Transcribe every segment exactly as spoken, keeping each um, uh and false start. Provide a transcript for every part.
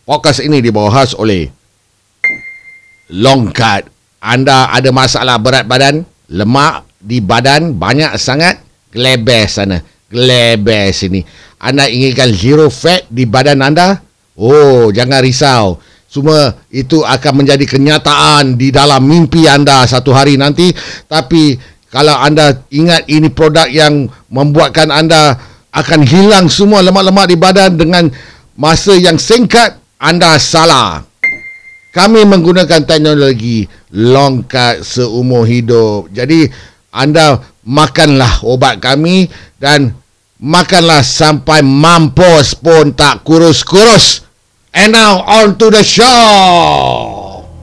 Podcast ini dibawa khas oleh Longkat. Anda ada masalah berat badan, lemak di badan banyak sangat, Glabes sana, Glabes ini. Anda inginkan zero fat di badan anda? Oh, jangan risau. Semua itu akan menjadi kenyataan di dalam mimpi anda satu hari nanti. Tapi kalau anda ingat ini produk yang membuatkan anda akan hilang semua lemak-lemak di badan dengan masa yang singkat, anda salah. Kami menggunakan teknologi Longkat seumur hidup. Jadi anda makanlah obat kami dan makanlah sampai mampus pun tak kurus-kurus. And now on to the show.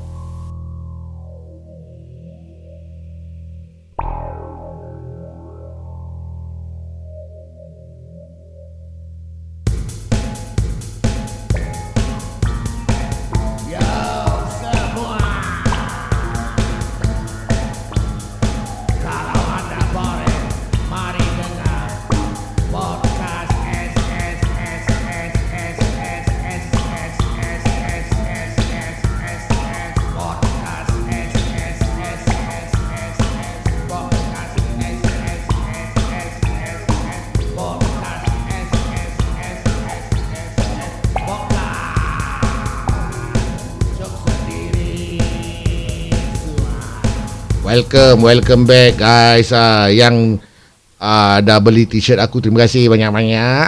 Welcome, welcome back guys. uh, Yang uh, dah beli t-shirt aku, terima kasih banyak-banyak.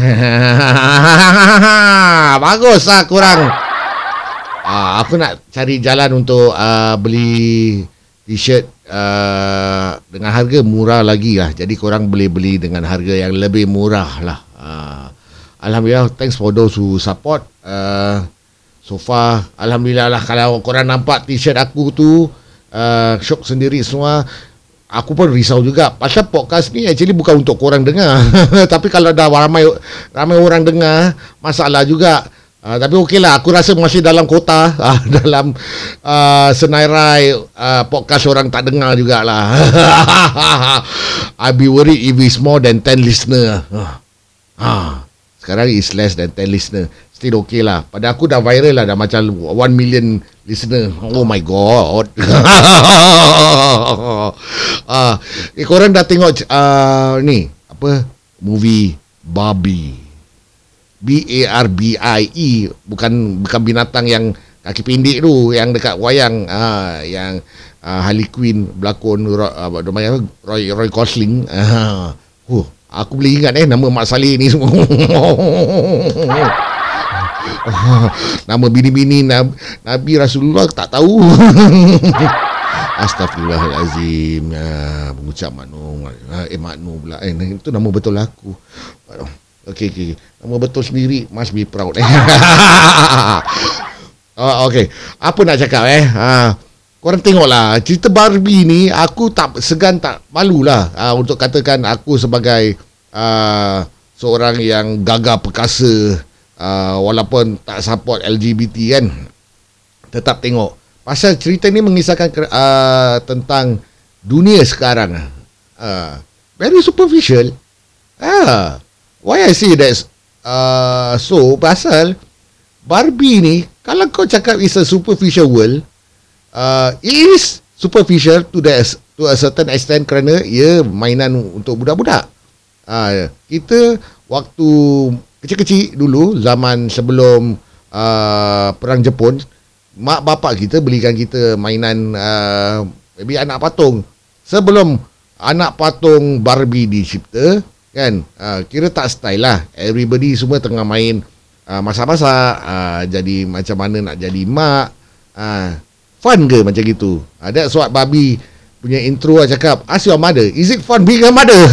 Bagus lah kurang. uh, Aku nak cari jalan untuk uh, beli t-shirt uh, dengan harga murah lagi lah. Jadi korang boleh beli dengan harga yang lebih murah lah. uh, Alhamdulillah, thanks for those who support. uh, So far, Alhamdulillah lah. Kalau korang nampak t-shirt aku tu Uh, syok sendiri semua, aku pun risau juga. Pasal podcast ni actually bukan untuk korang dengar. Tapi kalau dah ramai ramai orang dengar, masalah juga. uh, Tapi okey lah, aku rasa masih dalam kota, uh, dalam uh, senairai uh, podcast orang tak dengar jugalah. I be worried if it's more than ten listener. uh, uh, Sekarang is less than ten listener. Still okay lah. Pada aku dah viral lah, dah macam one million listener. Oh my god. uh, eh, korang dah tengok uh, ni apa, movie Barbie? B A R B I E. Bukan bukan binatang yang kaki pendek tu, yang dekat wayang, uh, yang uh, Harley Quinn berlakon, uh, Roy, Roy Gosling. uh, uh, Aku boleh ingat eh nama Mak Saleh ni semua. Nama bini-bini Nabi, Nabi Rasulullah tak tahu. Astaghfirullahalazim. Ya, mengucap maknum. Eh maknum pula. Eh, itu nama betul aku. Okey okey. Nama betul sendiri, must be proud. Oh, okey. Apa nak cakap eh? Ha, korang tengoklah cerita Barbie ni, aku tak segan tak malulah uh, untuk katakan aku sebagai uh, seorang yang gagah perkasa. Uh, walaupun tak support L G B T kan, tetap tengok. Pasal cerita ni mengisahkan uh, tentang dunia sekarang. uh, Very superficial. uh, Why I say that uh, so, pasal Barbie ni, kalau kau cakap is a superficial world, uh, it is superficial to, the, to a certain extent, kerana ia mainan untuk budak-budak. uh, Kita waktu kecil-kecil dulu, zaman sebelum uh, Perang Jepun, mak bapak kita belikan kita mainan uh, maybe anak patung. Sebelum anak patung Barbie dicipta kan, uh, kira tak style lah. Everybody semua tengah main uh, masak-masak, uh, jadi macam mana nak jadi mak. uh, Fun ke macam gitu? uh, That's what Barbie punya intro lah cakap. Ask your mother, is it fun being a mother?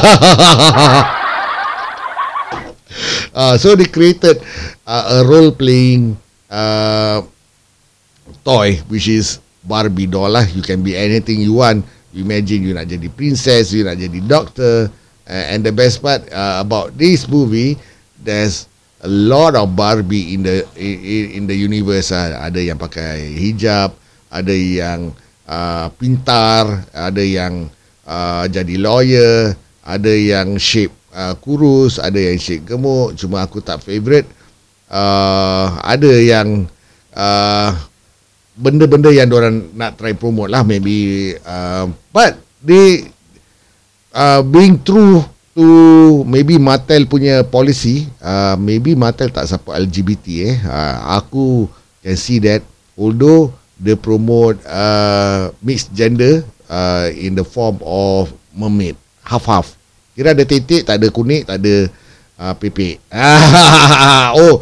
Uh, so they created uh, a role-playing uh, toy, which is Barbie doll lah. You can be anything you want. You imagine you nak jadi princess, you nak jadi doctor. Uh, and the best part uh, about this movie, there's a lot of Barbie in the in, in the universe. Uh. Ada yang pakai hijab, ada yang uh, pintar, ada yang uh, jadi lawyer, ada yang shape Uh, kurus, ada yang shape gemuk. Cuma aku tak favourite uh, ada yang uh, benda-benda yang diorang nak try promote lah, maybe uh, but they uh, being true to maybe Mattel punya policy. uh, maybe Mattel tak support L G B T eh. uh, aku can see that, although they promote uh, mixed gender uh, in the form of mermaid, half-half, kira ada titik, tak ada kuning, tak ada uh, pepek. Oh,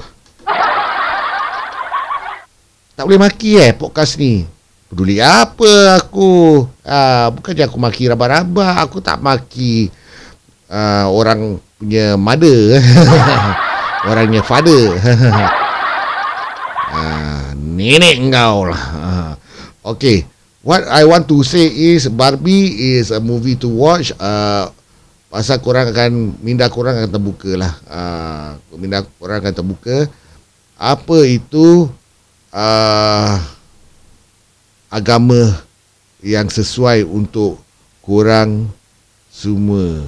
tak boleh maki eh podcast ni. Peduli apa aku? Ah, bukan je aku maki raba-raba, aku tak maki uh, orang punya mother. Orangnya father. uh, nenek engkau lah. Uh, okay. What I want to say is Barbie is a movie to watch. Uh, pasal korang akan, minda korang akan terbuka lah. Uh, minda korang akan terbuka. Apa itu Uh, agama yang sesuai untuk korang semua.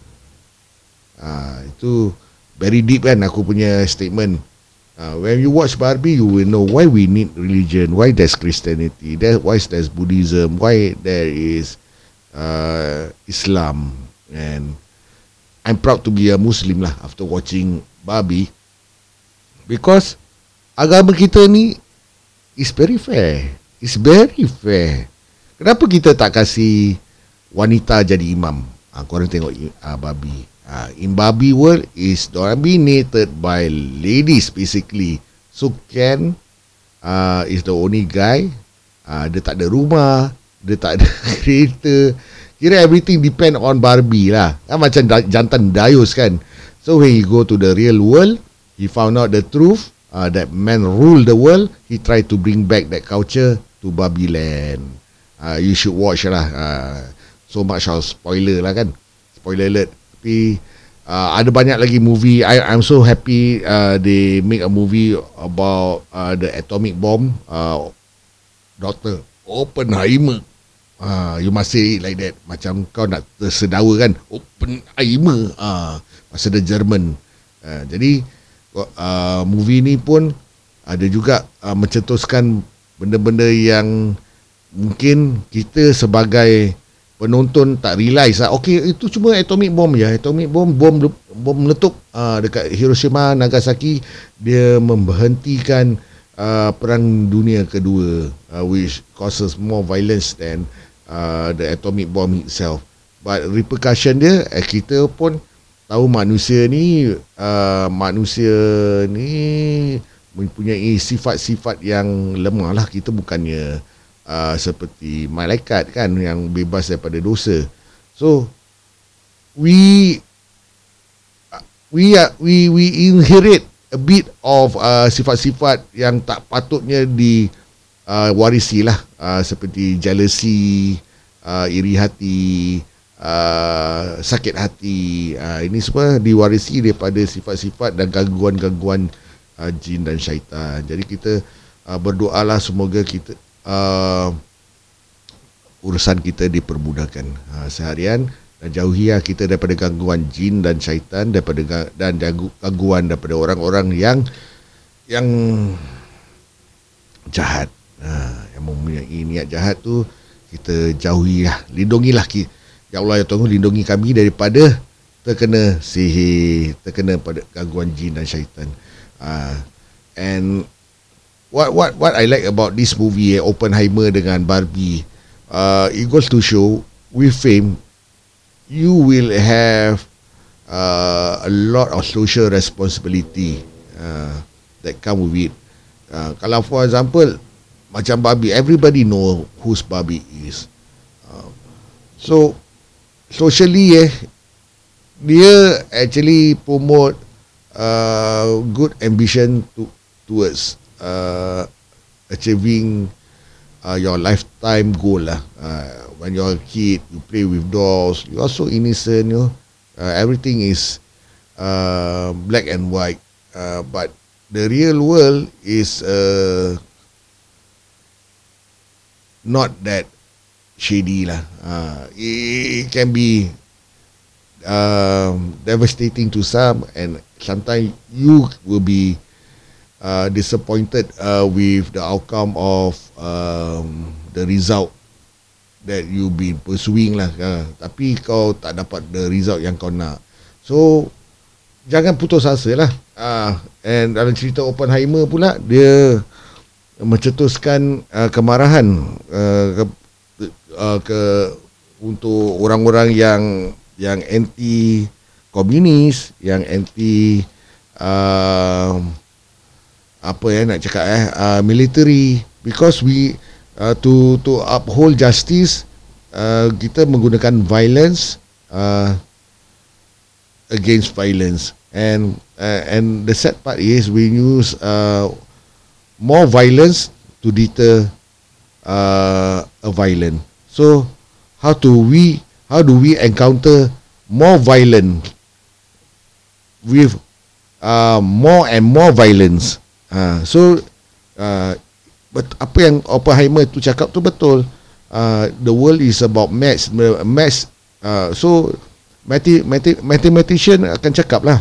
uh, Itu very deep kan aku punya statement. uh, When you watch Barbie, you will know why we need religion, why there's Christianity, that why there's Buddhism, why there is uh, Islam. And I'm proud to be a Muslim lah after watching Barbie, because agama kita ni is very fair. It's very fair. Kenapa kita tak kasih wanita jadi imam? Ha, korang tengok uh, Barbie. Uh, in Barbie world is dominated by ladies basically. So Ken uh, is the only guy. Uh, dia tak ada rumah, dia tak ada kereta. Kira everything depend on Barbie lah. Kan macam jantan dayus kan. So when he go to the real world, he found out the truth. Uh, that man rule the world. He tried to bring back that culture to Barbie Land. Uh, you should watch lah. Uh, so much of spoiler lah kan. Spoiler alert. Tapi uh, ada banyak lagi movie. I, I'm so happy uh, they make a movie about uh, the atomic bomb. Uh, Doctor Oppenheimer. Uh, you must say it like that. Macam kau nak tersedawa kan. Oppenheimer. Uh, masa the German. Uh, jadi Uh, movie ni pun ada juga uh, mencetuskan benda-benda yang mungkin kita sebagai penonton tak realize lah. Okay, itu cuma atomic bomb je. Atomic bomb, bom, bom meletup uh, dekat Hiroshima, Nagasaki. Dia memberhentikan uh, Perang Dunia Kedua, uh, which causes more violence than uh, the atomic bomb itself. But repercussion dia, eh, kita pun tahu manusia ni uh, manusia ni mempunyai sifat-sifat yang lemah lah. Kita bukannya uh, seperti malaikat kan, yang bebas daripada dosa. So we we uh, we we inherit a bit of uh, sifat-sifat yang tak patutnya diwarisi uh, lah, uh, seperti jealousy, uh, iri hati, Uh, sakit hati. uh, Ini semua diwarisi daripada sifat-sifat dan gangguan-gangguan uh, jin dan syaitan. Jadi kita uh, berdoalah semoga kita uh, urusan kita dipermudahkan uh, seharian, dan jauhilah kita daripada gangguan jin dan syaitan, daripada dan gangguan daripada orang-orang yang yang jahat, uh, yang mempunyai niat jahat tu. Kita jauhilah, lindungilah kita. Ya Allah, ya Tuhan, lindungi kami daripada terkena sihir, terkena pada gangguan jin dan syaitan. Uh, and what what what I like about this movie, eh, Oppenheimer dengan Barbie, uh, it goes to show with fame you will have uh, a lot of social responsibility uh, that come with it. Uh, kalau for example macam Barbie, everybody know who's Barbie is. Uh, so socially eh, dia actually promote uh, good ambition to, towards uh, achieving uh, your lifetime goal lah. Uh, when you're a kid, you play with dolls, you are so innocent, you know. Uh, everything is uh, black and white, uh, but the real world is uh, not that shady lah. Uh, it, it can be um, devastating to some, and sometimes you will be uh, disappointed uh, with the outcome of um, the result that you been pursuing lah. Uh, tapi kau tak dapat the result yang kau nak. So jangan putus asa lah. Uh, and dalam cerita Oppenheimer pula, dia mencetuskan uh, kemarahan uh, ke, uh, ke untuk orang-orang yang yang anti komunis, yang anti uh, apa ya nak cakap eh uh, military, because we uh, to to uphold justice, uh, kita menggunakan violence uh, against violence, and uh, and the sad part is we use uh, more violence to deter uh, a violent. So how do we how do we encounter more violence with uh, more and more violence? Uh, so uh, but apa yang Oppenheimer tu cakap tu betul. Uh, the world is about maths, maths. Uh, so math- math- mathematician akan cakap lah.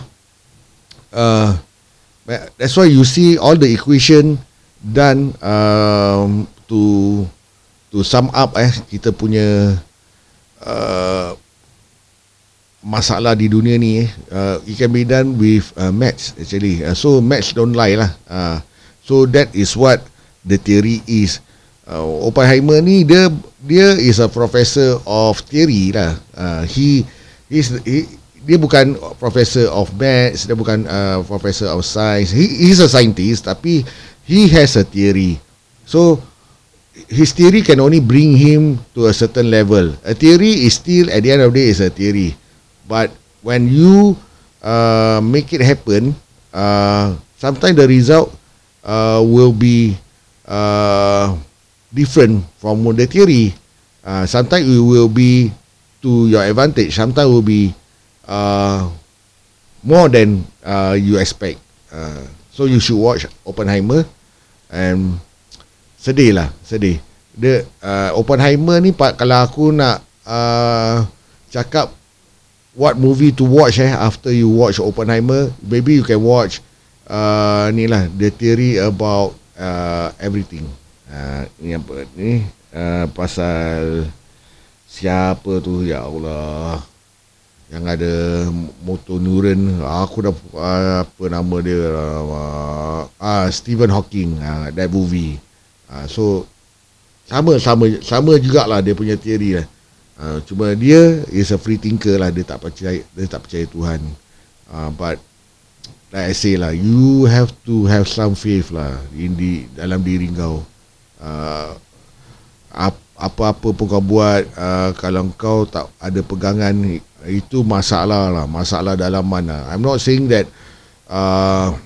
Uh, that's why you see all the equation done um, to to sum up eh kita punya uh, masalah di dunia ni. Uh, it can be done with uh, maths actually. Uh, so maths don't lie lah. Uh, so that is what the theory is. Uh, Oppenheimer ni dia dia is a professor of theory lah. Uh, he is he, dia bukan professor of maths, dia bukan uh, professor of science. He is a scientist tapi he has a theory. So his theory can only bring him to a certain level. A theory is still at the end of the day is a theory. But when you uh, make it happen, uh, sometimes the result uh, will be uh, different from the theory. Uh, sometimes it will be to your advantage. Sometimes it will be uh, more than uh, you expect. Uh, so you should watch Oppenheimer. And sedih lah, sedih. Dia uh, Oppenheimer ni kalau aku nak uh, cakap what movie to watch eh after you watch Oppenheimer, maybe you can watch uh, ni lah, The Theory About uh, Everything. Uh, ni apa ni uh, pasal siapa tu, ya Allah, yang ada motor neuron. Aku dah uh, apa nama dia uh, ah Stephen Hawking, uh, that movie. Uh, so sama sama sama jugalah dia punya teori lah. Uh, cuma dia is a free thinker lah, dia tak percaya dia tak percaya Tuhan. Uh, but like I say lah, you have to have some faith lah in di dalam diri kau. Uh, ap, apa-apa pun kau buat, uh, kalau kau tak ada pegangan, itu masalah lah, masalah dalam mana. I'm not saying that uh,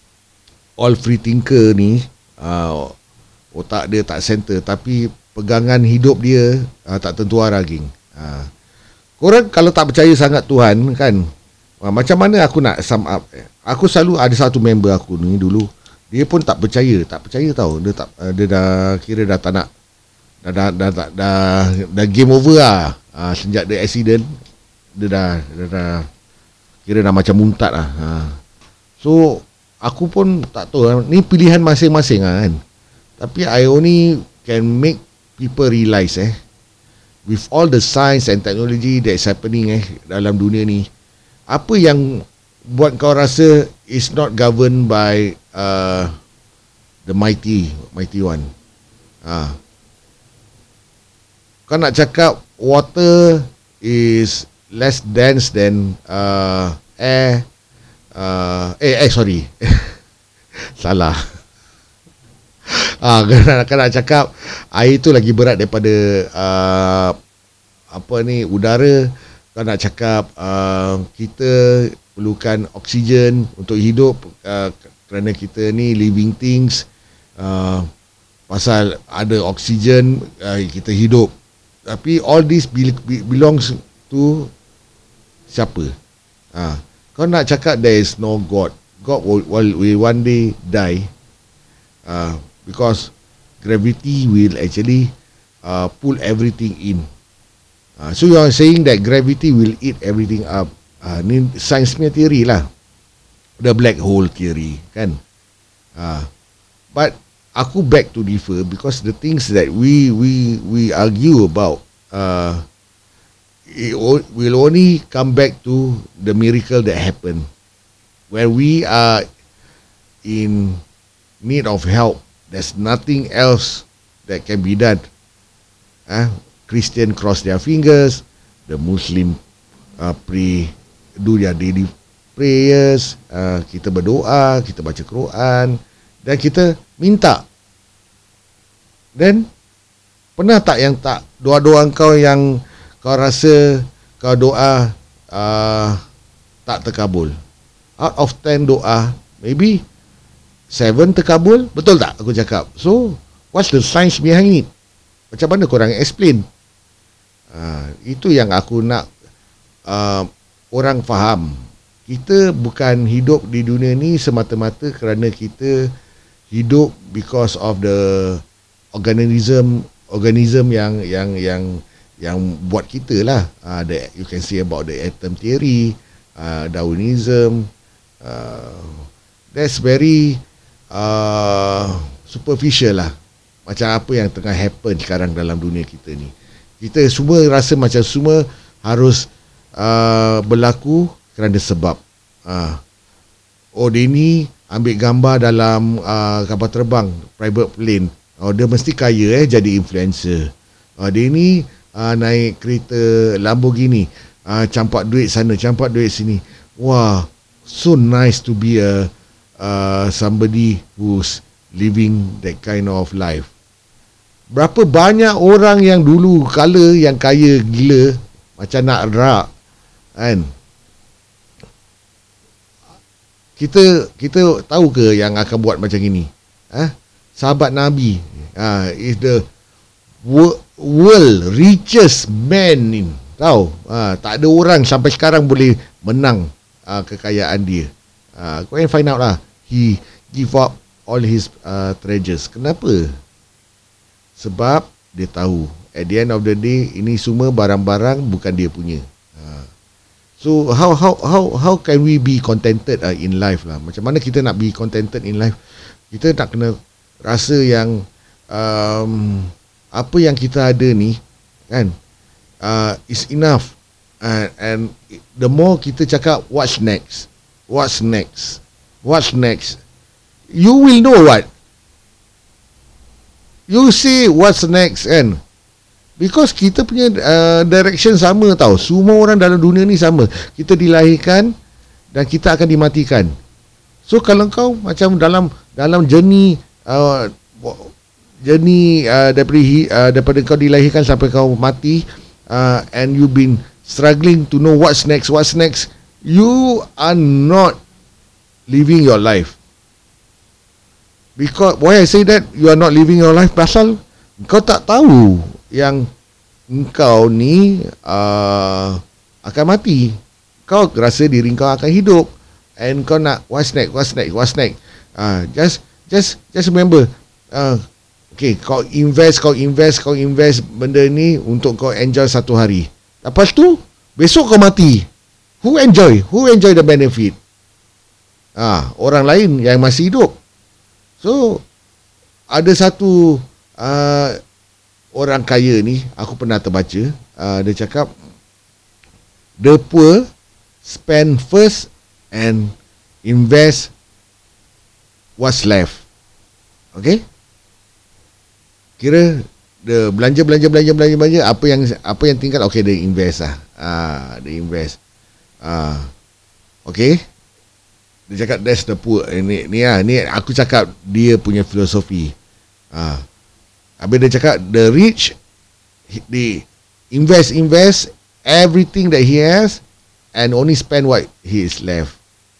all free thinker ni uh, otak dia tak center, tapi pegangan hidup dia uh, tak tentu arah, geng. Uh, korang kalau tak percaya sangat Tuhan kan, uh, macam mana aku nak sum up? Aku selalu ada satu member aku ni dulu, dia pun tak percaya, tak percaya tau. Dia tak uh, dia dah kira dah tak nak, dah dah dah, dah, dah, dah game over lah. Uh, sejak dia accident, dia dah, dia dah kira dah macam muntad lah. Uh. So aku pun tak tahu, ni pilihan masing-masing lah kan. Tapi I only can make people realize eh, with all the science and technology that's happening eh dalam dunia ni, apa yang buat kau rasa is not governed by uh, the mighty mighty one? Ah, kau nak cakap water is less dense than uh, air? Uh, eh eh sorry, salah. Ah, kalau nak, nak cakap air tu lagi berat daripada uh, apa ni, udara. Kau nak cakap uh, kita perlukan oksigen untuk hidup, uh, kerana kita ni living things. Uh, pasal ada oksigen uh, kita hidup. Tapi all this belongs to siapa? Ah, kau nak cakap there is no God. God will, will one day die. Uh, because gravity will actually uh, pull everything in. Uh, so you are saying that gravity will eat everything up. Uh, ni science punya theory lah, the black hole theory kan. Uh, but aku back to differ because the things that we we we argue about uh, it o- will only come back to the miracle that happened when we are in need of help. There's nothing else that can be done. Uh, Christian cross their fingers, the Muslim uh, pray, do their daily prayers, uh, kita berdoa, kita baca Quran dan kita minta. Dan pernah tak yang tak doa-doa kau yang kau rasa kau doa uh, tak terkabul? Out of ten doa, maybe seven terkabul. Betul tak aku cakap? So, what's the science behind it? Macam mana korang explain? Uh, itu yang aku nak uh, orang faham. Kita bukan hidup di dunia ni semata-mata kerana kita hidup because of the organism organism yang yang yang yang buat kita lah. Uh, the, you can see about the atom theory, uh, Darwinism. Uh, that's very uh, superficial lah. Macam apa yang tengah happen sekarang dalam dunia kita ni. Kita semua rasa macam semua harus uh, berlaku kerana sebab. Uh, oh dia ni ambil gambar dalam uh, kapal terbang, private plane. Oh dia mesti kaya eh jadi influencer. Oh dia ni uh, naik kereta Lamborghini, uh, campak duit sana, campak duit sini. Wah, so nice to be a uh, somebody who's living that kind of life. Berapa banyak orang yang dulu kala yang kaya gila macam nak rak kan? Kita kita tahu ke yang akan buat macam ini? Ha? Sahabat Nabi ha, is the wo- world richest man in. Tahu? Ha, tak ada orang sampai sekarang boleh menang ha, kekayaan dia. Ha, kau yang find out lah. He give up all his uh, treasures. Kenapa? Sebab dia tahu at the end of the day ini semua barang-barang bukan dia punya. Ha. So how how how how can we be contented uh, in life lah? Macam mana kita nak be contented in life? Kita nak kena rasa yang um, apa yang kita ada ni kan uh, is enough. Uh, and the more kita cakap what's next, what's next, what's next, you will know what. You see what's next kan. Because kita punya uh, direction sama tau. Semua orang dalam dunia ni sama. Kita dilahirkan dan kita akan dimatikan. So kalau kau macam dalam dalam journey uh, journey uh, daripada uh, daripada kau dilahirkan sampai kau mati uh, and you've been struggling to know what's next, what's next, you are not living your life. Because why I say that you are not living your life, pasal kau tak tahu yang engkau ni uh, akan mati. Kau rasa diri kau akan hidup and kau nak what's next, what's next, what's next. Uh, just just just remember uh, okay, kau invest, kau invest, kau invest benda ni untuk kau enjoy satu hari. Lepas tu besok kau mati. Who enjoy? Who enjoy the benefit? Ah, orang lain yang masih hidup. So, ada satu uh, orang kaya ni, aku pernah terbaca, uh, dia cakap, the poor spend first and invest what's left. Okay? Kira, dia belanja, belanja, belanja, belanja, belanja, apa yang apa yang tinggal, okay, dia invest lah. Ah, dia invest. Ah, okay? Dia cakap that's the poor. Ni ni ah ni aku cakap dia punya filosofi. Ah. Habis dia cakap the rich they invest invest everything that he has and only spend what he is left.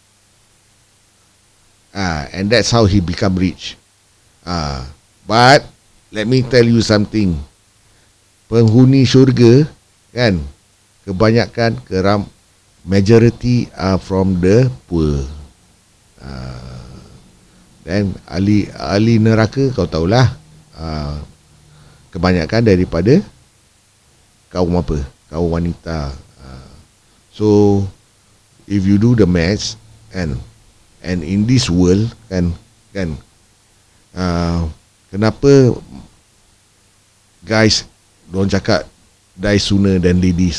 Ah, and that's how he become rich. Ah, but let me tell you something. Penghuni syurga kan kebanyakan keram majority are from the poor. Dan uh, ahli ahli neraka kau tahulah uh, kebanyakan daripada kaum apa? Kaum wanita. Uh, so if you do the maths and and in this world kan kan. Uh, kenapa guys diorang cakap die sooner than ladies?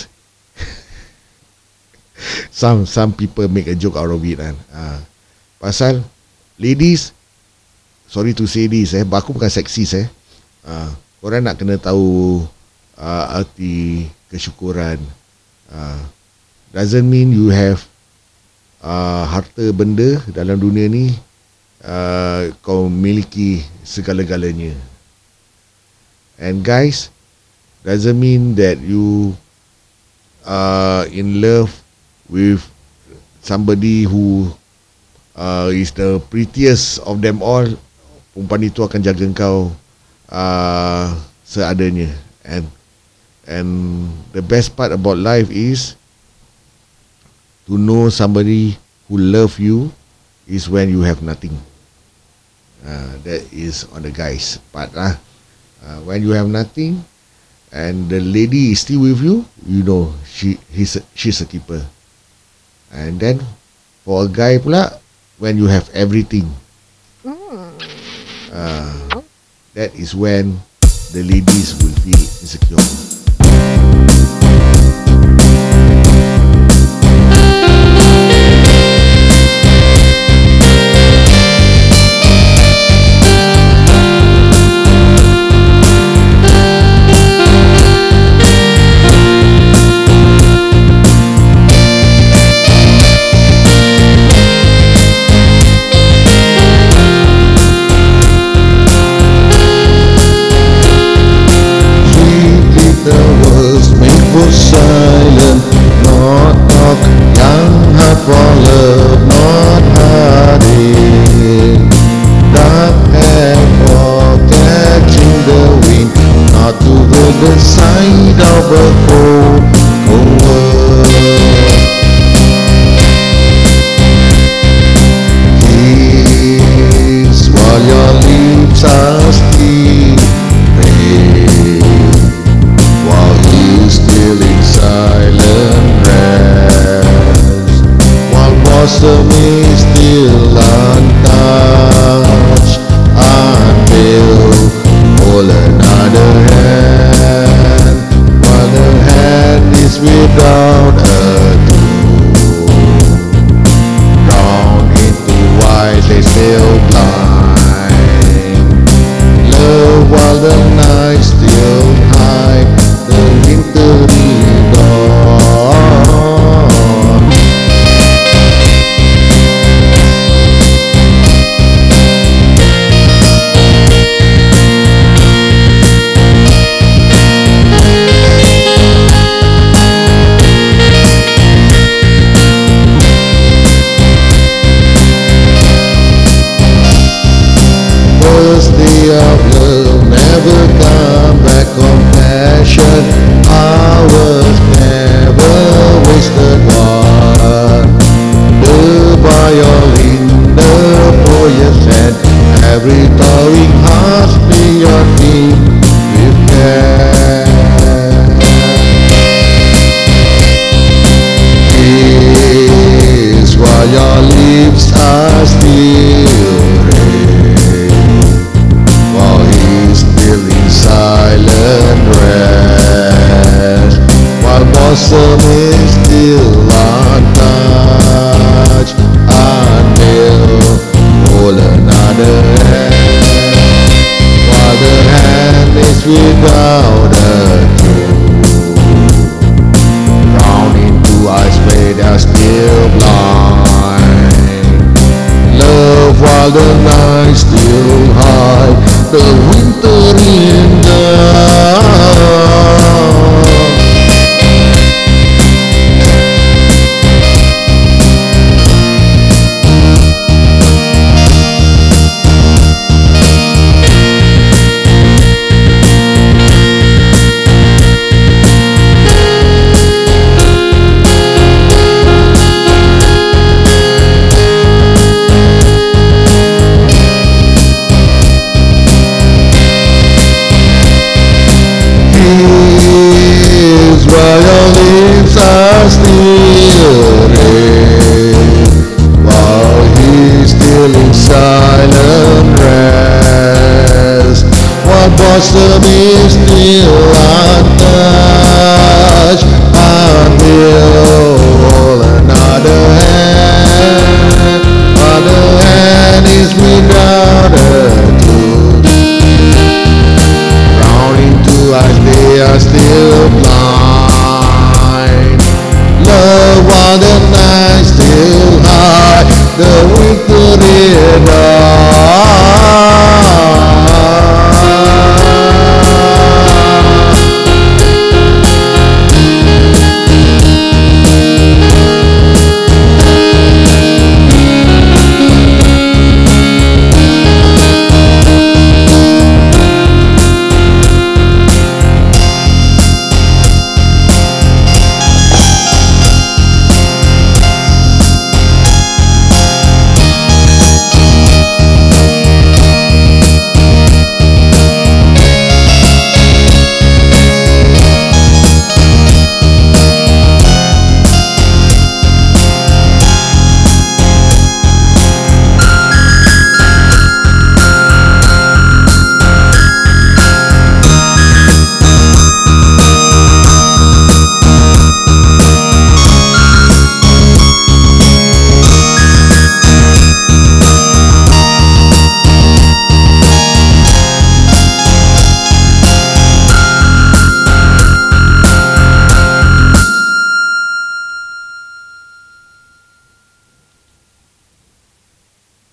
some some people make a joke out of it kan. Uh, pasal ladies, sorry to say this eh, aku bukan seksis eh. Uh, korang nak kena tahu uh, arti kesyukuran. Uh, doesn't mean you have uh, harta benda dalam dunia ni uh, kau miliki segala-galanya. And guys, doesn't mean that you are in love with somebody who uh, is the prettiest of them all. Perempuan itu akan jaga kau uh, seadanya. And and the best part about life is to know somebody who love you is when you have nothing. Uh, that is on the guys part lah. Uh, when you have nothing and the lady is still with you, you know she he's a, she's a keeper. And then for a guy pula, when you have everything, uh, that is when the ladies will feel insecure. Silent, not talk, young heart for love, not hurting. Dark hair for catching the wind, not to hold the side of a cold, cold world. Kiss while your lips are still red, while he's still in silent rest, while blossom is still untouched, until hold another hand, while the hand is without a clue, down into why they still blind. Love while the night still high, the wintry dawn. First day of love, never come back. Compassion, hours never wasted one. The violin, the poet's hand, every towing heart be your team with care. Kiss while your lips are still red, while he's still in silent rest, while blossom is still untouched, until hold another hand, while the hand is without a clue, drown into eyes where they're still blind. Love while the night still high, the winter in dawn. While your lips are still red, while he's still in silence. blossom is still untouched until